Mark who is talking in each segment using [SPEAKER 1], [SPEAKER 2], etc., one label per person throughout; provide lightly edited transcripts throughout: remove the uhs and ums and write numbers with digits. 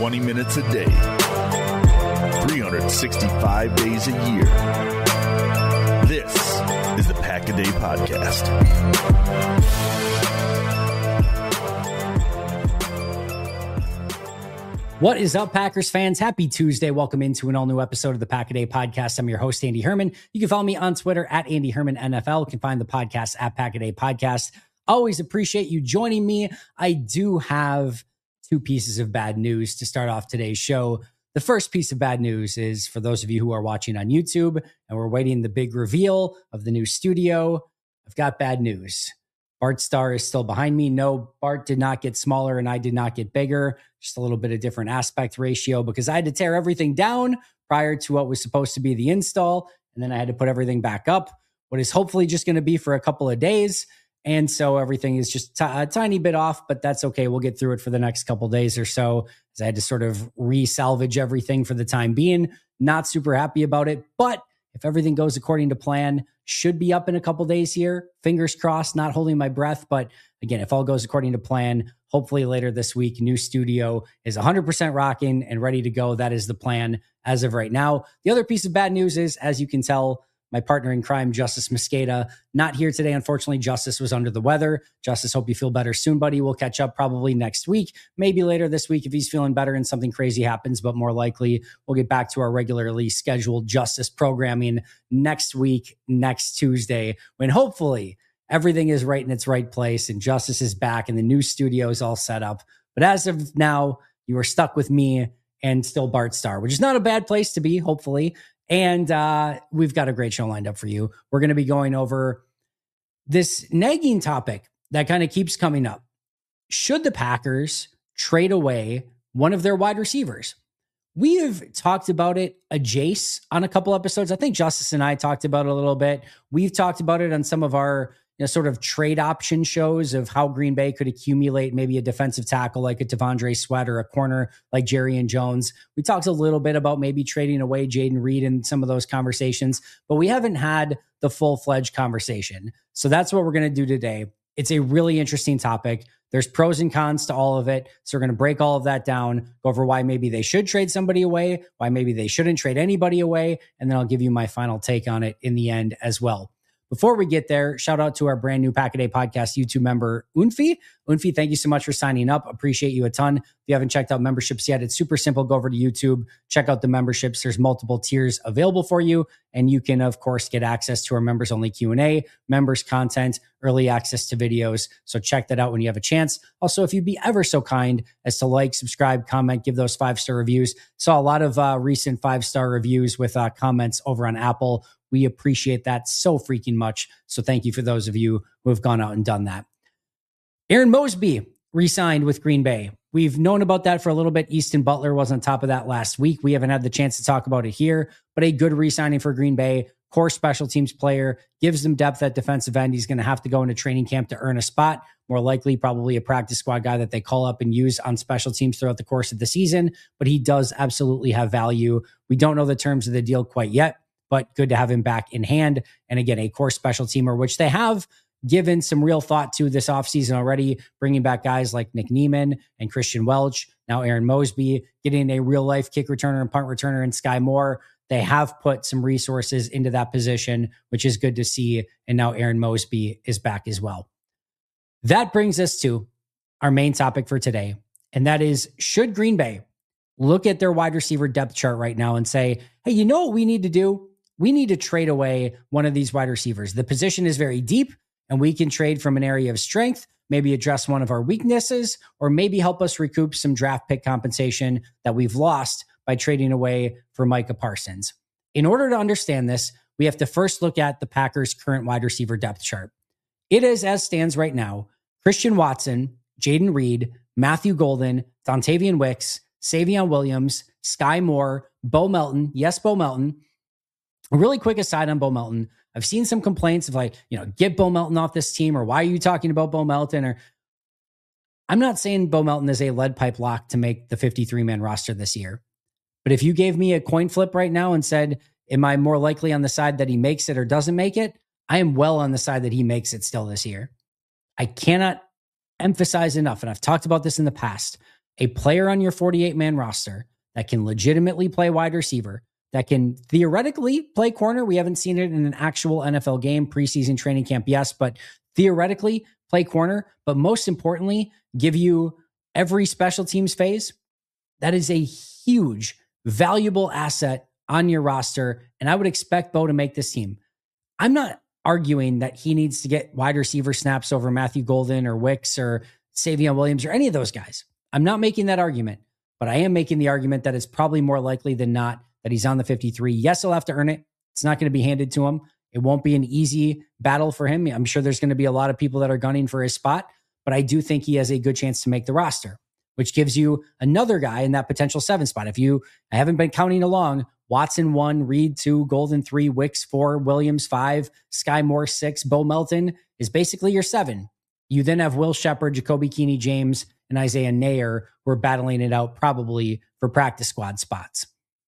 [SPEAKER 1] 20 minutes a day, 365 days a year. This is the Pack a Day Podcast.
[SPEAKER 2] What is up, Packers fans? Happy Tuesday. Welcome into an all-new episode of the Pack a Day Podcast. I'm your host, Andy Herman. You can follow me on Twitter at Andy Herman NFL. You can find the podcast at Pack a Day Podcast. Always appreciate you joining me. I do have two pieces of bad news to start off today's show. The first piece of bad news is for those of you who are watching on YouTube and we're waiting the big reveal of the new studio. I've got bad news. Bart Starr is still behind me. No, Bart did not get smaller and I did not get bigger. Just a little bit of different aspect ratio because I had to tear everything down prior to what was supposed to be the install. And then I had to put everything back up, what is hopefully just going to be for a couple of days. And so everything is just a tiny bit off, but that's okay. We'll get through it for the next couple of days or so. As I had to sort of re-salvage everything for the time being. Not super happy about it, but if everything goes according to plan, should be up in a couple days here. Fingers crossed, not holding my breath. But again, if all goes according to plan, hopefully later this week, new studio is 100% rocking and ready to go. That is the plan as of right now. The other piece of bad news is, as you can tell, my partner in crime, Justice Mosqueda, not here today. Unfortunately, Justice was under the weather. Justice, hope you feel better soon, buddy. We'll catch up probably next week, maybe later this week if he's feeling better and something crazy happens, but more likely we'll get back to our regularly scheduled Justice programming next week, next Tuesday, when hopefully everything is right in its right place and Justice is back and the new studio is all set up. But as of now, you are stuck with me and still Bart Starr, which is not a bad place to be, hopefully. And we've got a great show lined up for you. We're going to be going over this nagging topic that kind of keeps coming up. Should the Packers trade away one of their wide receivers? We have talked about it, Jace, on a couple episodes. I think Justice and I talked about it a little bit. We've talked about it on some of our sort of trade option shows of how Green Bay could accumulate maybe a defensive tackle like a Devondre Sweat or a corner like Jerry Jones. We talked a little bit about maybe trading away Jaden Reed in some of those conversations, but we haven't had the full-fledged conversation. So that's what we're going to do today. It's a really interesting topic. There's pros and cons to all of it. So we're going to break all of that down, go over why maybe they should trade somebody away, why maybe they shouldn't trade anybody away, and then I'll give you my final take on it in the end as well. Before we get there, shout out to our brand new Pack a Day Podcast YouTube member, Unfi. Unfi, thank you so much for signing up. Appreciate you a ton. If you haven't checked out memberships yet, it's super simple. Go over to YouTube, check out the memberships. There's multiple tiers available for you. And you can, of course, get access to our members-only Q&A, members content, early access to videos. So check that out when you have a chance. Also, if you'd be ever so kind as to like, subscribe, comment, give those 5-star reviews. Saw a lot of recent 5-star reviews with comments over on Apple. We appreciate that so freaking much. So thank you for those of you who have gone out and done that. Aaron Mosby re-signed with Green Bay. We've known about that for a little bit. Easton Butler was on top of that last week. We haven't had the chance to talk about it here, but a good re-signing for Green Bay. Core special teams player, gives them depth at defensive end. He's going to have to go into training camp to earn a spot. More likely, probably a practice squad guy that they call up and use on special teams throughout the course of the season, but he does absolutely have value. We don't know the terms of the deal quite yet, but good to have him back in hand. And again, a core special teamer, which they have given some real thought to this offseason already, bringing back guys like Nick Niemann and Christian Welch. Now Aaron Mosby, getting a real-life kick returner and punt returner in Sky Moore. They have put some resources into that position, which is good to see. And now Aaron Mosby is back as well. That brings us to our main topic for today, and that is, should Green Bay look at their wide receiver depth chart right now and say, hey, you know what we need to do? We need to trade away one of these wide receivers. The position is very deep, and we can trade from an area of strength, maybe address one of our weaknesses, or maybe help us recoup some draft pick compensation that we've lost by trading away for Micah Parsons. In order to understand this, we have to first look at the Packers' current wide receiver depth chart. It is, as stands right now, Christian Watson, Jaden Reed, Matthew Golden, Dontavian Wicks, Savion Williams, Sky Moore, Bo Melton. Yes, Bo Melton. A really quick aside on Bo Melton. I've seen some complaints of get Bo Melton off this team, or why are you talking about Bo Melton? Or I'm not saying Bo Melton is a lead pipe lock to make the 53-man roster this year. But if you gave me a coin flip right now and said, am I more likely on the side that he makes it or doesn't make it? I am well on the side that he makes it still this year. I cannot emphasize enough, and I've talked about this in the past, a player on your 48-man roster that can legitimately play wide receiver, that can theoretically play corner. We haven't seen it in an actual NFL game, preseason training camp, yes, but theoretically play corner, but most importantly, give you every special teams phase. That is a huge, valuable asset on your roster, and I would expect Bo to make this team. I'm not arguing that he needs to get wide receiver snaps over Matthew Golden or Wicks or Savion Williams or any of those guys. I'm not making that argument, but I am making the argument that it's probably more likely than not that he's on the 53. Yes, he'll have to earn it. It's not going to be handed to him. It won't be an easy battle for him. I'm sure there's going to be a lot of people that are gunning for his spot, but I do think he has a good chance to make the roster, which gives you another guy in that potential 7 spot. I haven't been counting along, Watson 1, Reed 2, Golden 3, Wicks 4, Williams 5, Sky Moore 6, Bo Melton is basically your 7. You then have Will Shepard, Jacoby Keeney James, and Isaiah Nair who are battling it out probably for practice squad spots.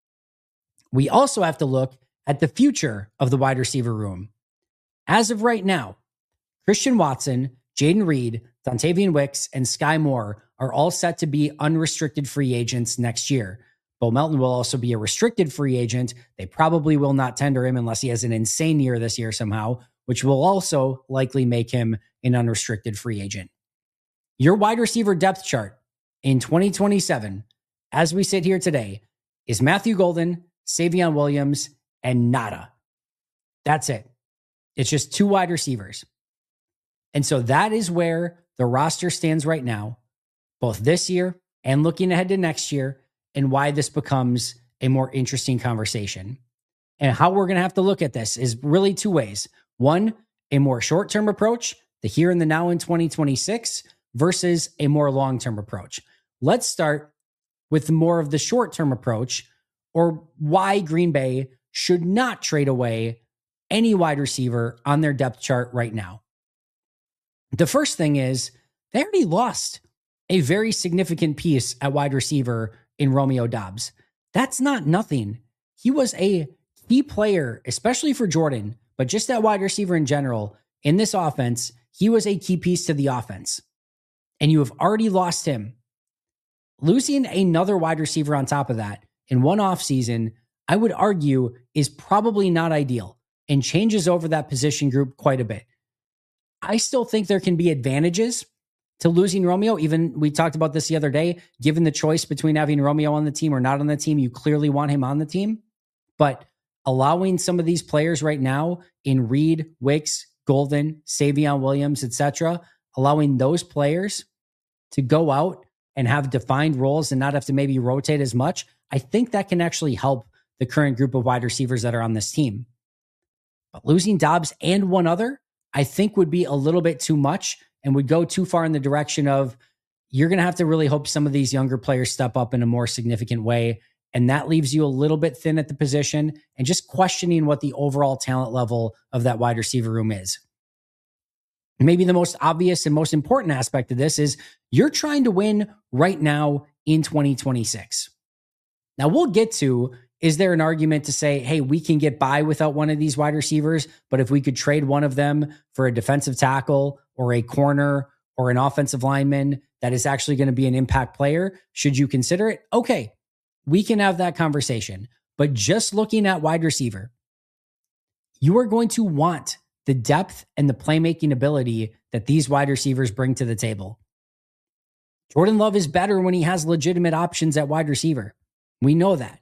[SPEAKER 2] We also have to look at the future of the wide receiver room. As of right now, Christian Watson, Jaden Reed, Dontavian Wicks, and Sky Moore are all set to be unrestricted free agents next year. Bo Melton will also be a restricted free agent. They probably will not tender him unless he has an insane year this year somehow, which will also likely make him an unrestricted free agent. Your wide receiver depth chart in 2027, as we sit here today, is Matthew Golden, Savion Williams, and nada. That's it. It's just 2 wide receivers. And so that is where the roster stands right now, both this year and looking ahead to next year, and why this becomes a more interesting conversation. And how we're going to have to look at this is really 2 ways. One, a more short-term approach, the here and the now in 2026, versus a more long-term approach. Let's start with more of the short-term approach, or why Green Bay should not trade away any wide receiver on their depth chart right now. The first thing is they already lost a very significant piece at wide receiver in Romeo Doubs. That's not nothing. He was a key player, especially for Jordan, but just at wide receiver in general. In this offense, he was a key piece to the offense. And you have already lost him. Losing another wide receiver on top of that in one offseason, I would argue, is probably not ideal and changes over that position group quite a bit. I still think there can be advantages to losing Romeo. Even we talked about this the other day, given the choice between having Romeo on the team or not on the team, you clearly want him on the team. But allowing some of these players right now in Reed, Wicks, Golden, Savion Williams, etc., allowing those players to go out and have defined roles and not have to maybe rotate as much, I think that can actually help the current group of wide receivers that are on this team. But losing Doubs and one other, I think would be a little bit too much and would go too far in the direction of you're going to have to really hope some of these younger players step up in a more significant way. And that leaves you a little bit thin at the position and just questioning what the overall talent level of that wide receiver room is. Maybe the most obvious and most important aspect of this is you're trying to win right now in 2026. Now we'll get to, is there an argument to say, hey, we can get by without one of these wide receivers, but if we could trade one of them for a defensive tackle or a corner or an offensive lineman that is actually going to be an impact player, should you consider it? Okay, we can have that conversation. But just looking at wide receiver, you are going to want the depth and the playmaking ability that these wide receivers bring to the table. Jordan Love is better when he has legitimate options at wide receiver. We know that.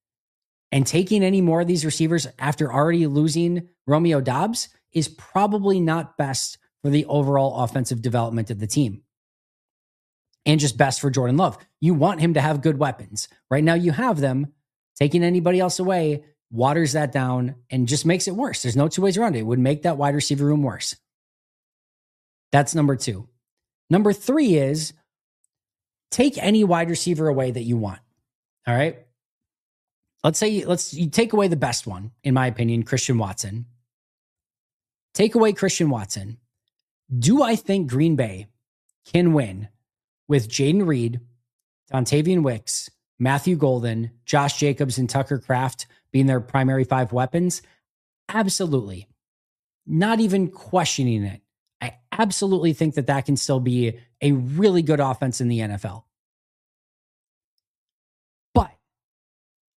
[SPEAKER 2] And taking any more of these receivers after already losing Romeo Doubs is probably not best for the overall offensive development of the team. And just best for Jordan Love. You want him to have good weapons. Right now you have them. Taking anybody else away waters that down and just makes it worse. There's no 2 ways around it. It would make that wide receiver room worse. That's number 2. Number 3 is take any wide receiver away that you want. All right. Let's you take away the best one, in my opinion, Christian Watson. Take away Christian Watson. Do I think Green Bay can win with Jaden Reed, Dontavian Wicks, Matthew Golden, Josh Jacobs, and Tucker Kraft being their primary 5 weapons? Absolutely. Not even questioning it. I absolutely think that can still be a really good offense in the NFL.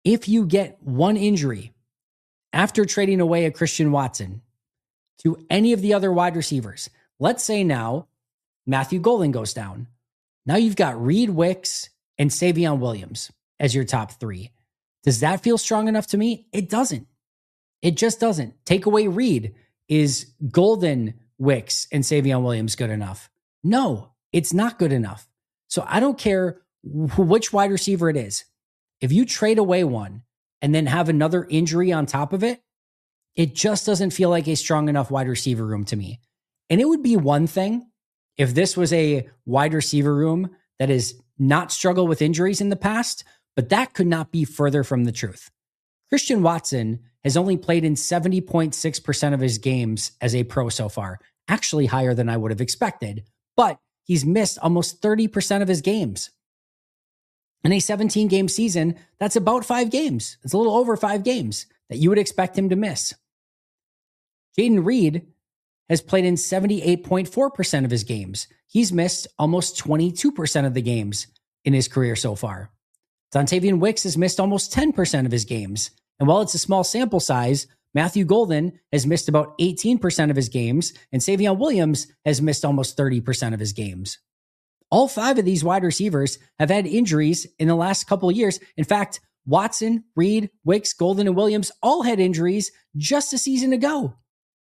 [SPEAKER 2] If you get one injury after trading away a Christian Watson to any of the other wide receivers, let's say now Matthew Golden goes down. Now you've got Reed, Wicks, and Savion Williams as your top three. Does that feel strong enough to me? It doesn't. It just doesn't. Take away Reed. Is Golden, Wicks, and Savion Williams good enough? No, it's not good enough. So I don't care which wide receiver it is. If you trade away one and then have another injury on top of it, it just doesn't feel like a strong enough wide receiver room to me. And it would be one thing if this was a wide receiver room that has not struggled with injuries in the past, but that could not be further from the truth. Christian Watson has only played in 70.6% of his games as a pro so far, actually higher than I would have expected, but he's missed almost 30% of his games. In a 17-game season, that's about 5 games. It's a little over 5 games that you would expect him to miss. Jayden Reed has played in 78.4% of his games. He's missed almost 22% of the games in his career so far. Dontavian Wicks has missed almost 10% of his games. And while it's a small sample size, Matthew Golden has missed about 18% of his games, and Savion Williams has missed almost 30% of his games. All 5 of these wide receivers have had injuries in the last couple of years. In fact, Watson, Reed, Wicks, Golden, and Williams all had injuries just a season ago.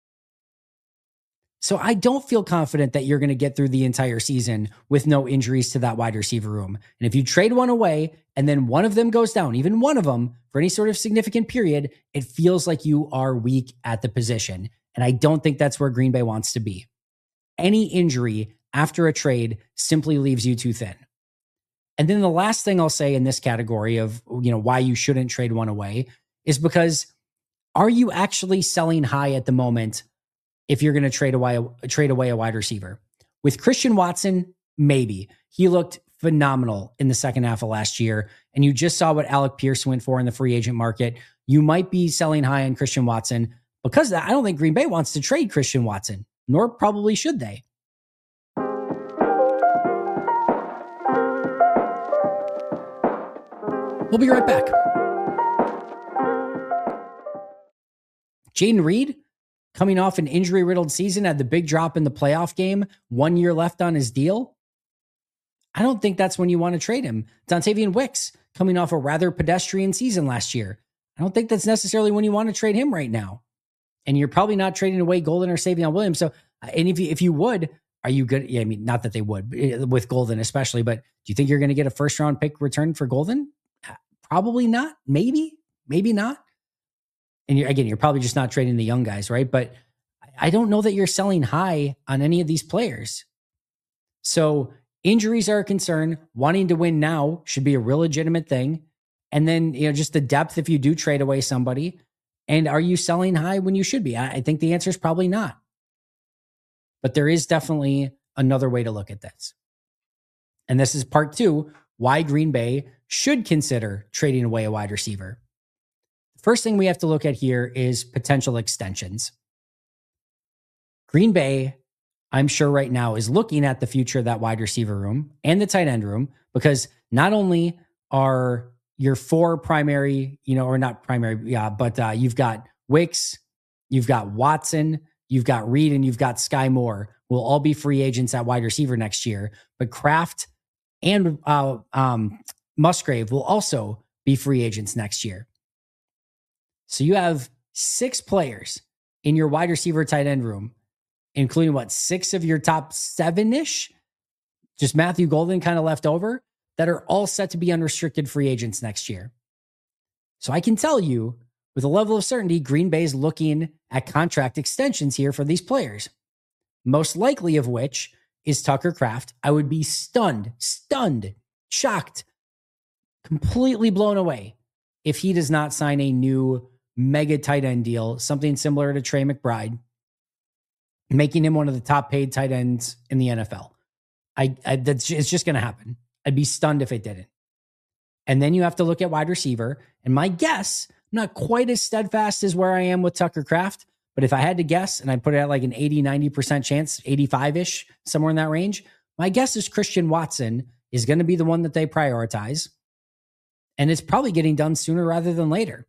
[SPEAKER 2] So I don't feel confident that you're going to get through the entire season with no injuries to that wide receiver room. And if you trade one away and then one of them goes down, even one of them for any sort of significant period, it feels like you are weak at the position. And I don't think that's where Green Bay wants to be. Any injury after a trade simply leaves you too thin. And then the last thing I'll say in this category of, why you shouldn't trade one away is because are you actually selling high at the moment if you're going to trade away a wide receiver? With Christian Watson, maybe. He looked phenomenal in the second half of last year, and you just saw what Alec Pierce went for in the free agent market. You might be selling high on Christian Watson. Because of that, I don't think Green Bay wants to trade Christian Watson, nor probably should they. We'll be right back. Jayden Reed, coming off an injury-riddled season, had the big drop in the playoff game, 1 year left on his deal. I don't think that's when you want to trade him. Dontavian Wicks, coming off a rather pedestrian season last year. I don't think that's necessarily when you want to trade him right now. And you're probably not trading away Golden or Savion Williams. So, and if you would, are you good? Yeah, I mean, not that they would with Golden especially, but do you think you're going to get a first-round pick return for Golden? Probably not. Maybe not. And you're probably just not trading the young guys, right? But I don't know that you're selling high on any of these players. So injuries are a concern. Wanting to win now should be a real legitimate thing. And then, just the depth if you do trade away somebody. And are you selling high when you should be? I think the answer is probably not. But there is definitely another way to look at this. And this is part 2, why Green Bay should consider trading away a wide receiver. First thing we have to look at here is potential extensions. Green Bay, I'm sure right now, is looking at the future of that wide receiver room and the tight end room, because not only are your 4 primary, or not primary, but you've got Wicks, you've got Watson, you've got Reed, and you've got Sky Moore, who will all be free agents at wide receiver next year. But Kraft and Musgrave will also be free agents next year. So you have 6 players in your wide receiver tight end room, including 6 of your top 7-ish, just Matthew Golden kind of left over, that are all set to be unrestricted free agents next year. So I can tell you with a level of certainty, Green Bay is looking at contract extensions here for these players, most likely of which is Tucker Kraft. I would be stunned, shocked, completely blown away if he does not sign a new mega tight end deal, something similar to Trey McBride, making him one of the top paid tight ends in the NFL. It's just going to happen. I'd be stunned if it didn't. And then you have to look at wide receiver. And my guess, I'm not quite as steadfast as where I am with Tucker Kraft, but if I had to guess, and I put it at like an 80, 90% chance, 85-ish, somewhere in that range, my guess is Christian Watson is going to be the one that they prioritize. And it's probably getting done sooner rather than later.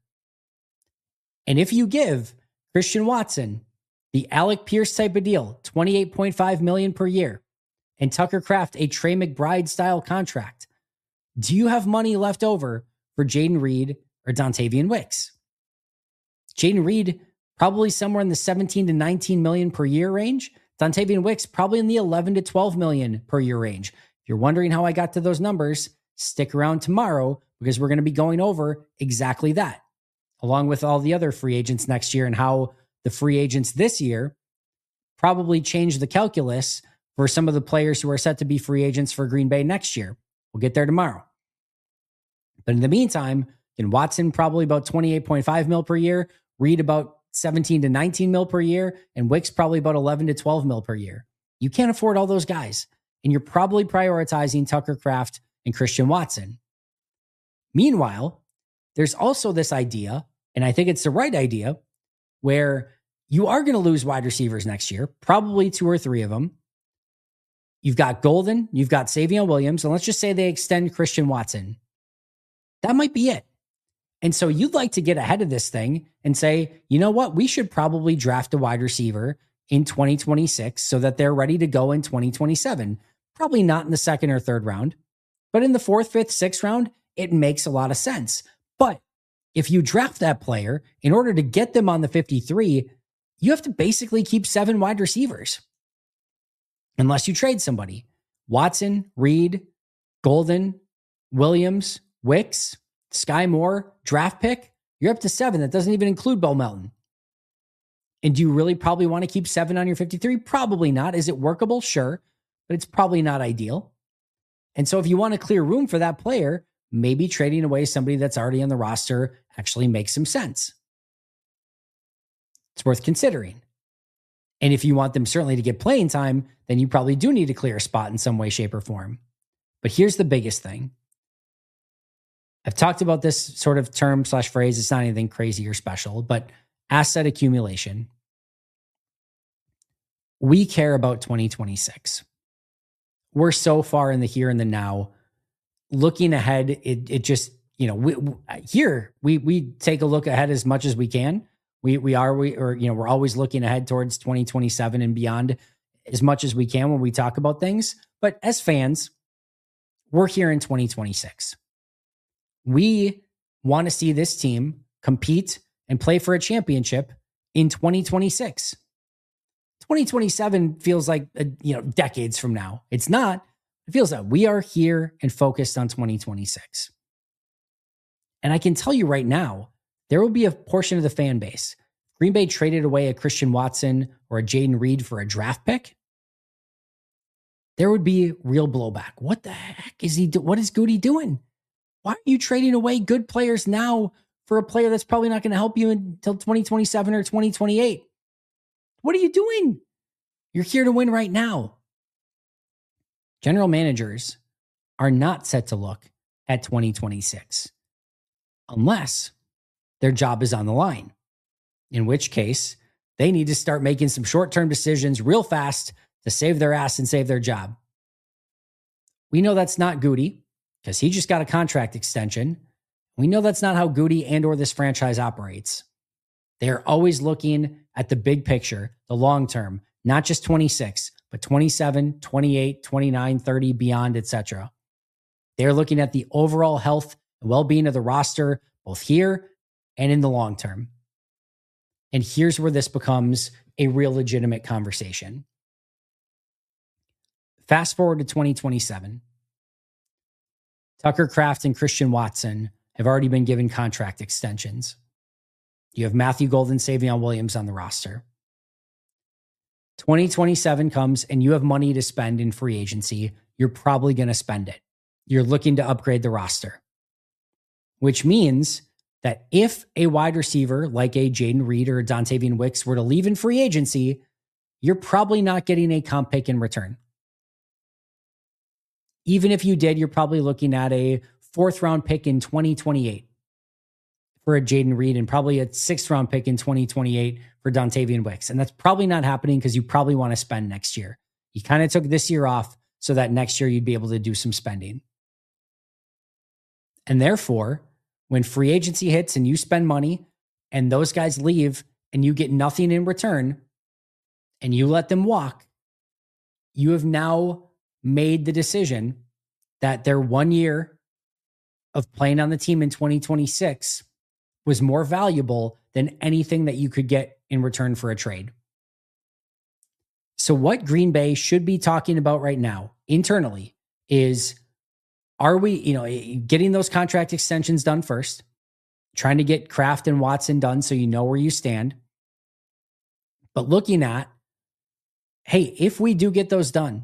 [SPEAKER 2] And if you give Christian Watson the Alec Pierce type of deal, $28.5 million per year, and Tucker Kraft a Trey McBride style contract, do you have money left over for Jaden Reed or Dontavian Wicks? Jaden Reed, probably somewhere in the 17 to 19 million per year range. Dontavian Wicks, probably in the 11 to 12 million per year range. If you're wondering how I got to those numbers, stick around tomorrow because we're going to be going over exactly that, along with all the other free agents next year and how the free agents this year probably change the calculus for some of the players who are set to be free agents for Green Bay next year. We'll get there tomorrow. But in the meantime, Watson probably about 28.5 mil per year, Reed about 17 to 19 mil per year, and Wicks probably about 11 to 12 mil per year. You can't afford all those guys, and you're probably prioritizing Tucker Kraft and Christian Watson. Meanwhile, there's also this idea, and I think it's the right idea, where you are going to lose wide receivers next year, probably 2 or 3 of them. You've got Golden, you've got Savion Williams, and let's just say they extend Christian Watson. That might be it. And so you'd like to get ahead of this thing and say, you know what? We should probably draft a wide receiver in 2026 so that they're ready to go in 2027. Probably not in the 2nd or 3rd round, but in the 4th, 5th, 6th round, it makes a lot of sense. But if you draft that player, in order to get them on the 53, you have to basically keep 7 wide receivers. Unless you trade somebody. Watson, Reed, Golden, Williams, Wicks, Sky Moore, draft pick, you're up to 7. That doesn't even include Bo Melton. And do you really probably want to keep 7 on your 53? Probably not. Is it workable? Sure. But it's probably not ideal. And so if you want to clear room for that player, maybe trading away somebody that's already on the roster actually makes some sense. It's worth considering. And if you want them certainly to get playing time, then you probably do need to clear a spot in some way, shape, or form. But here's the biggest thing. I've talked about this sort of term / phrase. It's not anything crazy or special, but asset accumulation. We care about 2026. We're so far in the here and the now. Looking ahead, it just, we take a look ahead as much as we can. We're always looking ahead towards 2027 and beyond as much as we can when we talk about things. But as fans, we're here in 2026. We want to see this team compete and play for a championship in 2026. 2027 feels like, decades from now. It's not. It feels like we are here and focused on 2026. And I can tell you right now, there will be a portion of the fan base. Green Bay traded away a Christian Watson or a Jaden Reed for a draft pick. There would be real blowback. What the heck is he doing? What is Goody doing? Why are you trading away good players now for a player that's probably not going to help you until 2027 or 2028? What are you doing? You're here to win right now. General managers are not set to look at 2026 unless their job is on the line, in which case they need to start making some short-term decisions real fast to save their ass and save their job. We know that's not Goody because he just got a contract extension. We know that's not how Goody and or this franchise operates. They're always looking at the big picture, the long term, not just 26, but 27, 28, 29, 30, beyond, etc. They're looking at the overall health and well-being of the roster, both here and in the long term. And here's where this becomes a real legitimate conversation. Fast forward to 2027. Tucker Kraft and Christian Watson have already been given contract extensions. You have Matthew Golden, Savion Williams on the roster. 2027 comes and you have money to spend in free agency. You're probably going to spend it. You're looking to upgrade the roster, which means that if a wide receiver like a Jaden Reed or a Dontavian Wicks were to leave in free agency, you're probably not getting a comp pick in return. Even if you did, you're probably looking at a 4th round pick in 2028 for a Jaden Reed and probably a 6th round pick in 2028 for Dontavian Wicks. And that's probably not happening because you probably want to spend next year. You kind of took this year off so that next year you'd be able to do some spending. And therefore, when free agency hits and you spend money and those guys leave and you get nothing in return and you let them walk, you have now made the decision that their 1 year of playing on the team in 2026 was more valuable than anything that you could get in return for a trade. So what Green Bay should be talking about right now internally is, are we, getting those contract extensions done first, trying to get Kraft and Watson done so you know where you stand, but looking at, hey, if we do get those done,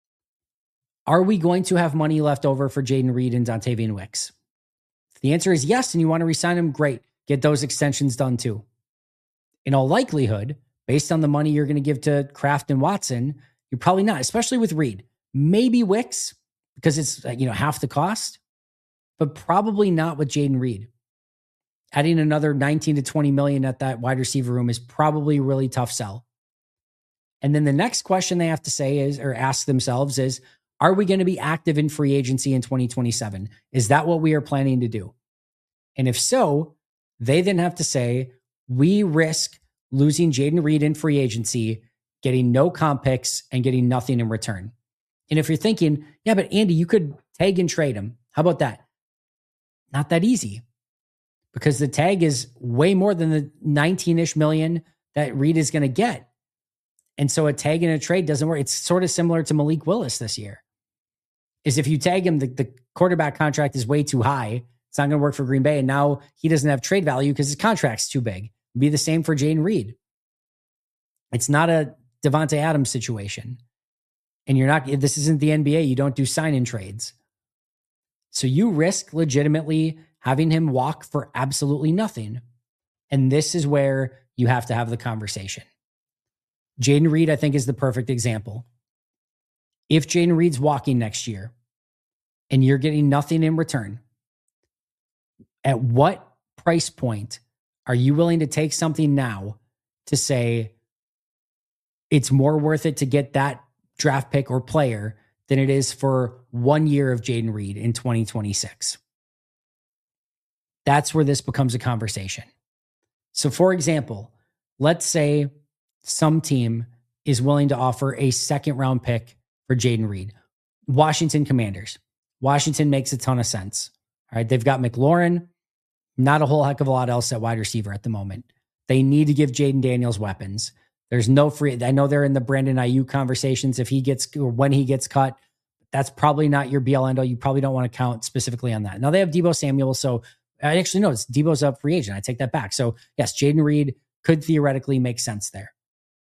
[SPEAKER 2] are we going to have money left over for Jayden Reed and Dontayvion Wicks? If the answer is yes, and you want to re-sign them, great. Get those extensions done too. In all likelihood, based on the money you're going to give to Kraft and Watson, you're probably not, especially with Reed. Maybe Wicks, because it's half the cost, but probably not with Jayden Reed. Adding another 19 to 20 million at that wide receiver room is probably a really tough sell. And then the next question they have to say is, or ask themselves is, are we going to be active in free agency in 2027? Is that what we are planning to do? And if so, they then have to say, we risk losing Jayden Reed in free agency, getting no comp picks, and getting nothing in return. And if you're thinking, yeah, but Andy, you could tag and trade him. How about that? Not that easy, because the tag is way more than the 19-ish million that Reed is going to get. And so a tag and a trade doesn't work. It's sort of similar to Malik Willis this year. Is if you tag him, the quarterback contract is way too high. It's not going to work for Green Bay. And now he doesn't have trade value because his contract's too big. It'd be the same for Jayden Reed. It's not a Devontae Adams situation. And this isn't the NBA. You don't do sign-in trades. So you risk legitimately having him walk for absolutely nothing. And this is where you have to have the conversation. Jayden Reed, I think, is the perfect example. If Jayden Reed's walking next year and you're getting nothing in return, at what price point are you willing to take something now to say it's more worth it to get that draft pick or player than it is for 1 year of Jayden Reed in 2026? That's where this becomes a conversation. So, for example, let's say some team is willing to offer a second round pick for Jayden Reed. Washington Commanders. Washington makes a ton of sense. All right. They've got McLaurin, not a whole heck of a lot else at wide receiver at the moment. They need to give Jaden Daniels weapons. There's no free. I know they're in the Brandon Ayuk conversations if he gets, or when he gets cut. That's probably not your be all end all. You probably don't want to count specifically on that. Now they have Deebo Samuel. So I actually know it's Deebo's a free agent. I take that back. So yes, Jayden Reed could theoretically make sense there.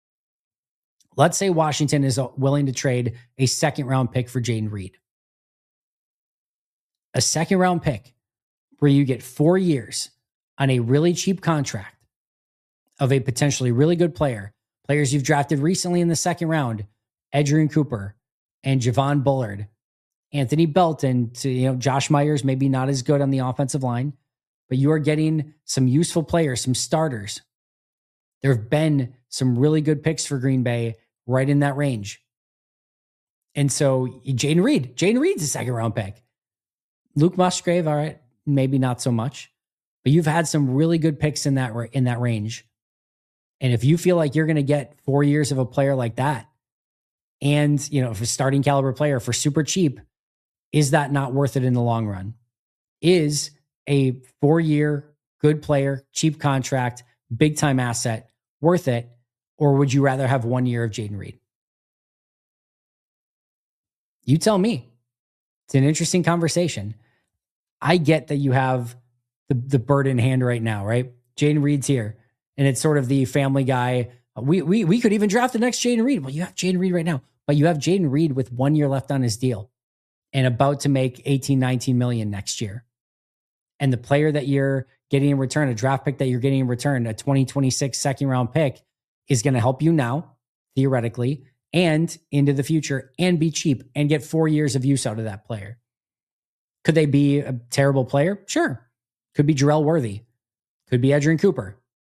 [SPEAKER 2] Let's say Washington is willing to trade a second round pick for Jayden Reed. A second round pick where you get 4 years on a really cheap contract of a potentially really good player. Players you've drafted recently in the second round, Edgerrin Cooper and Javon Bullard, Anthony Belton, to Josh Myers, maybe not as good on the offensive line, but you are getting some useful players, some starters. There have been some really good picks for Green Bay right in that range. And so Jayden Reed's a second round pick. Luke Musgrave, all right, maybe not so much, but you've had some really good picks in that range. And if you feel like you're going to get 4 years of a player like that, and if a starting caliber player for super cheap, is that not worth it in the long run? Is a 4-year good player, cheap contract, big time asset worth it? Or would you rather have 1 year of Jayden Reed? You tell me. It's an interesting conversation. I get that you have the bird in hand right now, right? Jayden Reed's here. And it's sort of the Family Guy. We could even draft the next Jayden Reed. Well, you have Jayden Reed right now, but you have Jayden Reed with 1 year left on his deal and about to make 18, 19 million next year. And the player that you're getting in return, a draft pick that you're getting in return, a 2026 second round pick, is going to help you now, theoretically, and into the future, and be cheap and get 4 years of use out of that player. Could they be a terrible player? Sure. Could be Jarrell Worthy. Could be Edgerrin Cooper.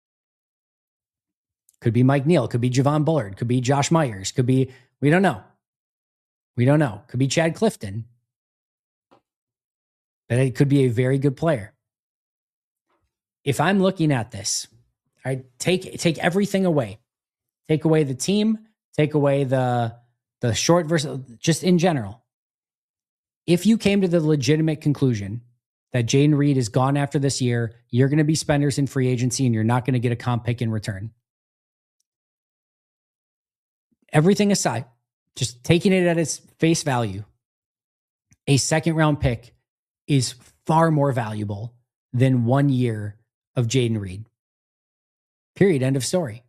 [SPEAKER 2] Could be Mike Neal. Could be Javon Bullard. Could be Josh Myers. Could be, we don't know. Could be Chad Clifton. that it could be a very good player. If I'm looking at this, all right, take everything away. Take away the team, take away the short versus just in general. If you came to the legitimate conclusion that Jayden Reed is gone after this year, you're going to be spenders in free agency and you're not going to get a comp pick in return. Everything aside, just taking it at its face value, a second round pick is far more valuable than 1 year of Jayden Reed. Period. End of story.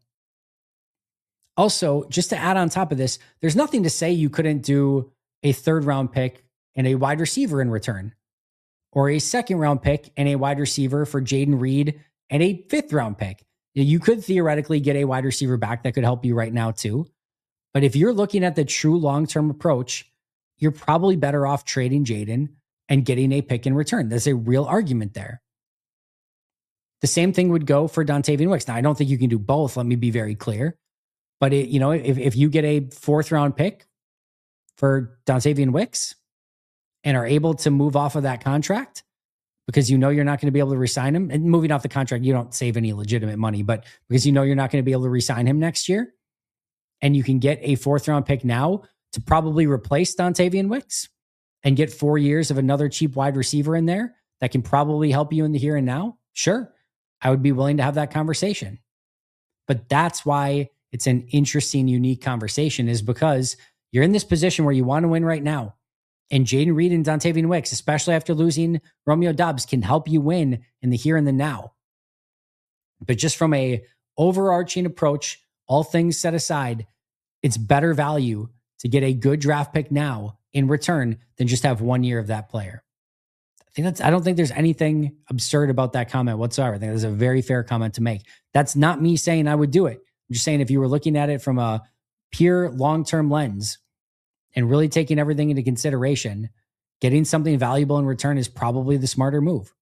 [SPEAKER 2] Also, just to add on top of this, there's nothing to say you couldn't do a third round pick and a wide receiver in return, or a second round pick and a wide receiver for Jayden Reed and a fifth round pick. You could theoretically get a wide receiver back that could help you right now too. But if you're looking at the true long-term approach, you're probably better off trading Jayden and getting a pick in return. There's a real argument there. The same thing would go for Dontayvion Wicks. Now, I don't think you can do both. Let me be very clear. But if you get a fourth round pick for Dontayvion Wicks and are able to move off of that contract because you know you're not going to be able to re-sign him, and moving off the contract, you don't save any legitimate money, but because you know you're not going to be able to re-sign him next year, and you can get a fourth round pick now to probably replace Dontayvion Wicks and get 4 years of another cheap wide receiver in there that can probably help you in the here and now, sure, I would be willing to have that conversation. But that's why it's an interesting, unique conversation, is because you're in this position where you want to win right now. And Jayden Reed and Dontayvion Wicks, especially after losing Romeo Doubs, can help you win in the here and the now. But just from a overarching approach, all things set aside, it's better value to get a good draft pick now in return than just have 1 year of that player. I don't think there's anything absurd about that comment whatsoever. I think that's a very fair comment to make. That's not me saying I would do it. I'm just saying if you were looking at it from a pure long-term lens and really taking everything into consideration, getting something valuable in return is probably the smarter move.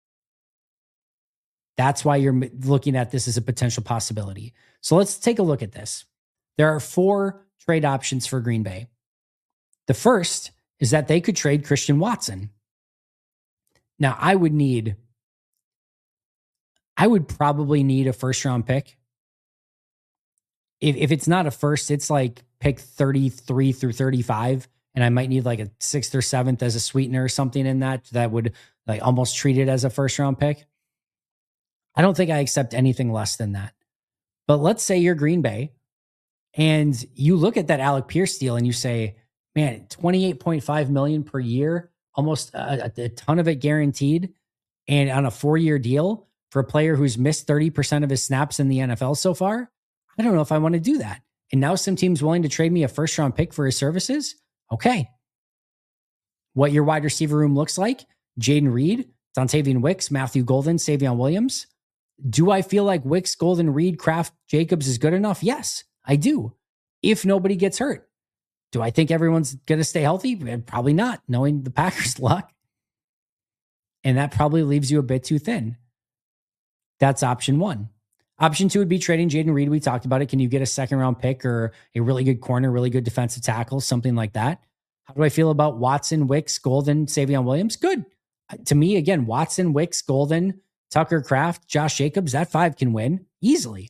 [SPEAKER 2] That's why you're looking at this as a potential possibility. So let's take a look at this. There are 4 trade options for Green Bay. The first is that they could trade Christian Watson. Now, I would probably need a first round pick. If it's not a first, it's like pick 33 through 35. And I might need like a 6th or 7th as a sweetener or something in that would like almost treat it as a first round pick. I don't think I accept anything less than that. But let's say you're Green Bay and you look at that Alec Pierce deal and you say, man, $28.5 million per year, almost a ton of it guaranteed, and on a 4-year deal for a player who's missed 30% of his snaps in the NFL so far, I don't know if I want to do that. And now some team's willing to trade me a first round pick for his services. Okay. What your wide receiver room looks like: Jayden Reed, Dontayvion Wicks, Matthew Golden, Savion Williams. Do I feel like Wicks, Golden, Reed, Kraft, Jacobs is good enough? Yes, I do. If nobody gets hurt. Do I think everyone's going to stay healthy? Probably not, knowing the Packers' luck. And that probably leaves you a bit too thin. That's option 1. Option 2 would be trading Jayden Reed. We talked about it. Can you get a second round pick or a really good corner, really good defensive tackle, something like that? How do I feel about Watson, Wicks, Golden, Savion Williams? Good. To me, again, Watson, Wicks, Golden, Tucker Kraft, Josh Jacobs, that 5 can win easily.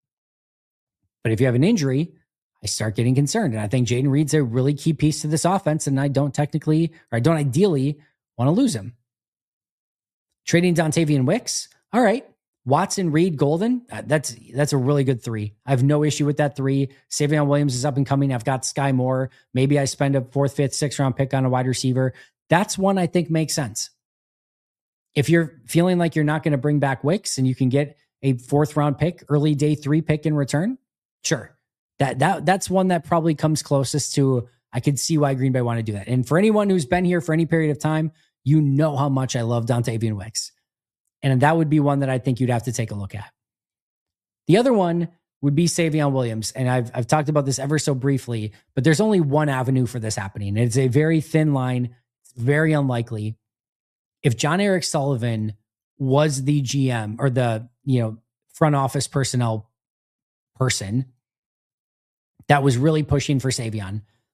[SPEAKER 2] But if you have an injury, I start getting concerned. And I think Jayden Reed's a really key piece to this offense, and I don't ideally want to lose him. Trading Dontayvion Wicks, all right. Watson, Reed, Golden, that's a really good 3. I have no issue with that 3. Savion Williams is up and coming. I've got Sky Moore. Maybe I spend a 4th, 5th, 6th round pick on a wide receiver. That's one I think makes sense. If you're feeling like you're not going to bring back Wicks and you can get a 4th round pick, early day 3 pick in return, sure. That's one that probably comes closest to, I could see why Green Bay want to do that. And for anyone who's been here for any period of time, you know how much I love Dontayvion Wicks. And that would be one that I think you'd have to take a look at. The other one would be Savion Williams. And I've talked about this ever so briefly, but there's only one avenue for this happening. It's a very thin line. It's very unlikely. If John Eric Sullivan was the GM or the front office personnel person that was really pushing for Savion,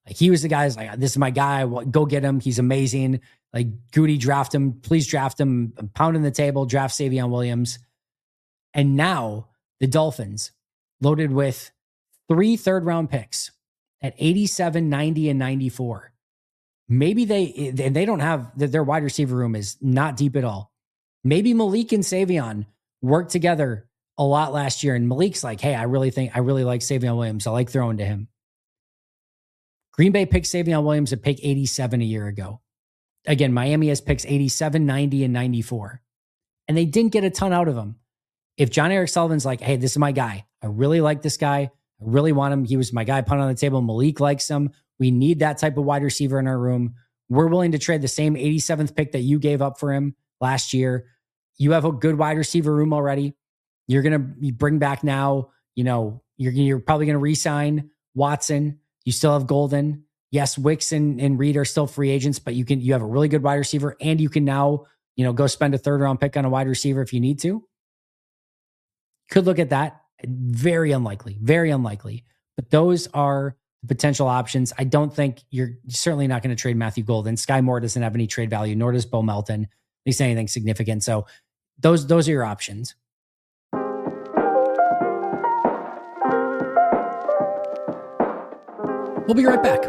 [SPEAKER 2] Like he was the guy who's like, this is my guy. Go get him. He's amazing. Like Goody, draft him. Please draft him. Pounding the table, draft Savion Williams. And now the Dolphins, loaded with 3 third-round picks at 87, 90, and 94. Maybe they don't have, their wide receiver room is not deep at all. Maybe Malik and Savion worked together a lot last year. And Malik's like, hey, I really like Savion Williams. I like throwing to him. Green Bay picked Savion Williams at pick 87 a year ago. Again, Miami has picks 87, 90, and 94. And they didn't get a ton out of him. If John Eric Sullivan's like, hey, this is my guy. I really like this guy. I really want him. He was my guy, punt on the table. Malik likes him. We need that type of wide receiver in our room. We're willing to trade the same 87th pick that you gave up for him last year. You have a good wide receiver room already. You're going to bring back now, you're probably going to re-sign Watson. You still have Golden. Yes, Wicks and Reed are still free agents, but you have a really good wide receiver, and you can now, go spend a 3rd-round pick on a wide receiver if you need to. Could look at that. Very unlikely. But those are potential options. I don't think you're certainly not going to trade Matthew Golden. Sky Moore doesn't have any trade value, nor does Bo Melton, at least anything significant. So those are your options. We'll be right back.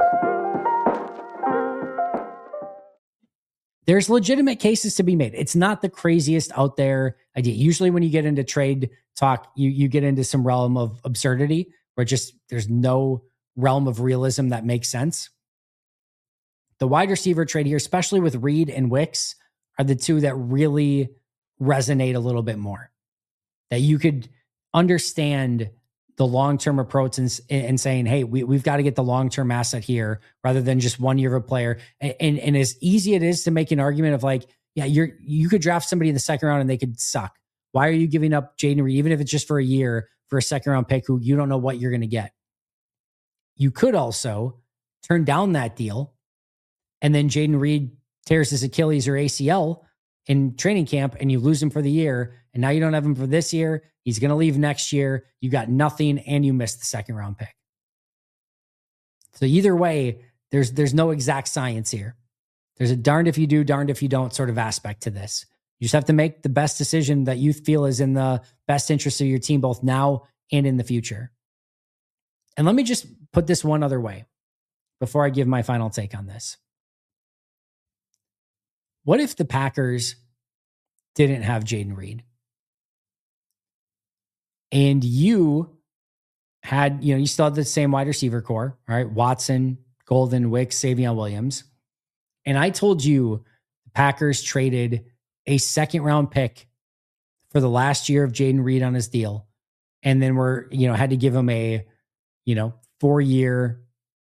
[SPEAKER 2] There's legitimate cases to be made. It's not the craziest out there idea. Usually when you get into trade talk, you get into some realm of absurdity where just there's no realm of realism that makes sense. The wide receiver trade here, especially with Reed and Wicks, are the two that really resonate a little bit more. That you could understand the long-term approach and saying, hey, we've got to get the long-term asset here rather than just 1 year of a player. And as easy it is to make an argument of like, yeah, you could draft somebody in the 2nd round and they could suck. Why are you giving up Jayden Reed, even if it's just for a year, for a 2nd-round pick who you don't know what you're going to get? You could also turn down that deal and then Jayden Reed tears his Achilles or ACL in training camp and you lose him for the year. And now you don't have him for this year. He's going to leave next year. You got nothing and you missed the 2nd-round pick. So either way, there's no exact science here. There's a darned if you do, darned if you don't sort of aspect to this. You just have to make the best decision that you feel is in the best interest of your team, both now and in the future. And let me just put this one other way before I give my final take on this. What if the Packers didn't have Jayden Reed? And you had, you still had the same wide receiver core, right? Watson, Golden, Wicks, Savion Williams. And I told you the Packers traded a 2nd-round pick for the last year of Jayden Reed on his deal. And then had to give him a, 4-year,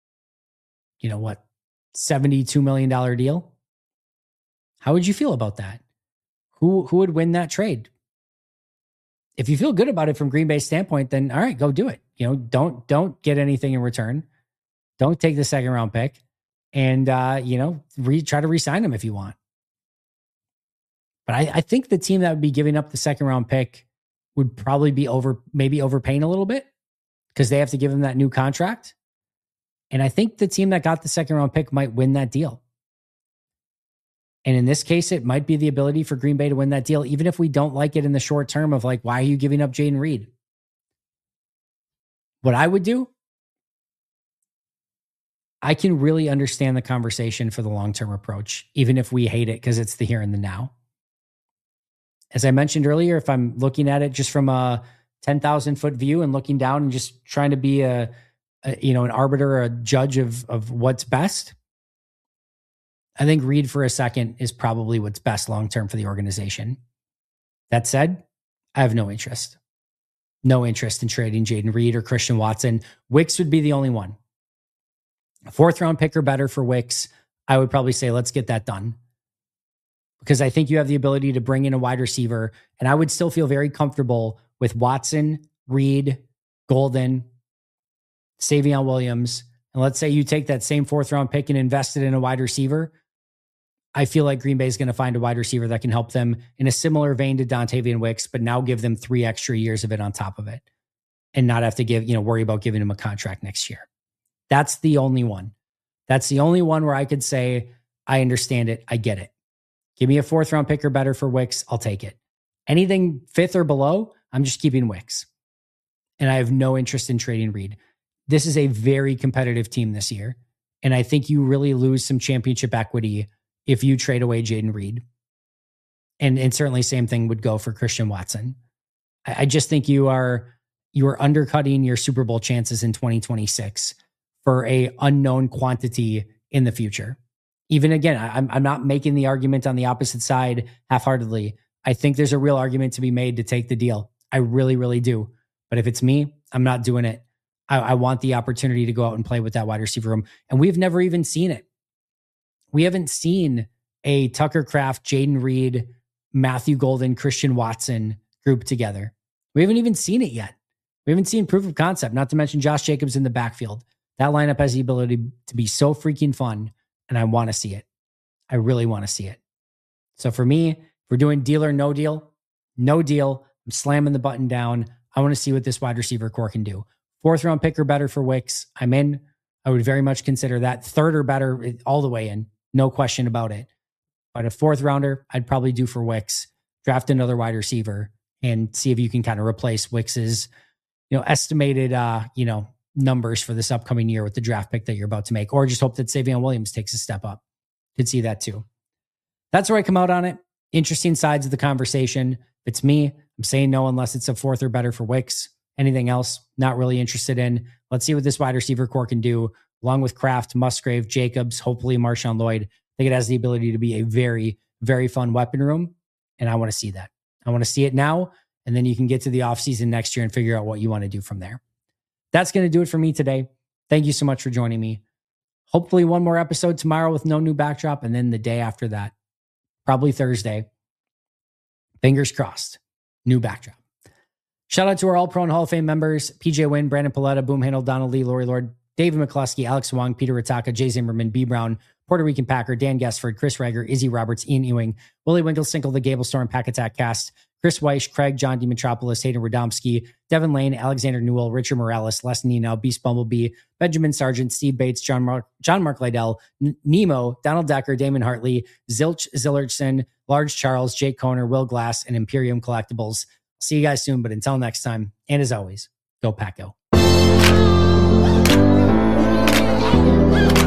[SPEAKER 2] $72 million deal. How would you feel about that? Who would win that trade? If you feel good about it from Green Bay's standpoint, then all right, go do it. Don't get anything in return. Don't take the 2nd-round pick and, try to re-sign him if you want. But I think the team that would be giving up the 2nd-round pick would probably be overpaying a little bit because they have to give him that new contract. And I think the team that got the 2nd-round pick might win that deal. And in this case, it might be the ability for Green Bay to win that deal, even if we don't like it in the short term of like, why are you giving up Jayden Reed? What I would do, I can really understand the conversation for the long-term approach, even if we hate it because it's the here and the now. As I mentioned earlier, if I'm looking at it just from a 10,000-foot view and looking down and just trying to be an arbiter, a judge of what's best, I think Reed for a second is probably what's best long-term for the organization. That said, I have no interest. No interest in trading Jayden Reed or Christian Watson. Wicks would be the only one. A 4th-round pick or better for Wicks, I would probably say, let's get that done. Because I think you have the ability to bring in a wide receiver, and I would still feel very comfortable with Watson, Reed, Golden, Savion Williams. And let's say you take that same 4th-round pick and invest it in a wide receiver. I feel like Green Bay is going to find a wide receiver that can help them in a similar vein to Dontavian Wicks, but now give them 3 extra years of it on top of it and not have to worry about giving him a contract next year. That's the only one. That's the only one where I could say, I understand it. I get it. Give me a 4th round pick or better for Wicks. I'll take it. Anything 5th or below, I'm just keeping Wicks. And I have no interest in trading Reed. This is a very competitive team this year. And I think you really lose some championship equity if you trade away Jayden Reed. And certainly same thing would go for Christian Watson. I just think you are undercutting your Super Bowl chances in 2026 for a unknown quantity in the future. Even again, I'm not making the argument on the opposite side half-heartedly. I think there's a real argument to be made to take the deal. I really, really do. But if it's me, I'm not doing it. I want the opportunity to go out and play with that wide receiver room. And we've never even seen it. We haven't seen a Tucker Kraft, Jayden Reed, Matthew Golden, Christian Watson group together. We haven't even seen it yet. We haven't seen proof of concept, not to mention Josh Jacobs in the backfield. That lineup has the ability to be so freaking fun, and I want to see it. I really want to see it. So for me, if we're doing deal or no deal, no deal. I'm slamming the button down. I want to see what this wide receiver core can do. 4th round pick or better for Wicks, I'm in. I would very much consider that. 3rd or better, all the way in. No question about it. But a 4th rounder, I'd probably do for Wicks. Draft another wide receiver and see if you can kind of replace Wicks's, estimated, numbers for this upcoming year with the draft pick that you're about to make, or just hope that Savion Williams takes a step up. Could see that too. That's where I come out on it. Interesting sides of the conversation. If it's me, I'm saying no unless it's a 4th or better for Wicks. Anything else, not really interested in. Let's see what this wide receiver core can do, along with Kraft, Musgrave, Jacobs, hopefully Marshawn Lloyd. I think it has the ability to be a very, very fun weapon room, and I want to see that. I want to see it now, and then you can get to the offseason next year and figure out what you want to do from there. That's going to do it for me today. Thank you so much for joining me. Hopefully one more episode tomorrow with no new backdrop, and then the day after that, probably Thursday. Fingers crossed, new backdrop. Shout out to our All-Pro and Hall of Fame members, PJ Wynn, Brandon Paletta, Boom Handle, Donald Lee, Lori Lord, David McCluskey, Alex Wong, Peter Ritaka, Jay Zimmerman, B. Brown, Puerto Rican Packer, Dan Guessford, Chris Rager, Izzy Roberts, Ian Ewing, Willie Winklesinkel, The Gable Storm, Pack Attack Cast, Chris Weish, Craig, John DiMetropolis, Hayden Radomski, Devin Lane, Alexander Newell, Richard Morales, Les Nino, Beast Bumblebee, Benjamin Sargent, Steve Bates, John Mark Lydell, Nemo, Donald Decker, Damon Hartley, Zilch Zillertson, Large Charles, Jake Koner, Will Glass, and Imperium Collectibles. See you guys soon, but until next time, and as always, go Pack Go.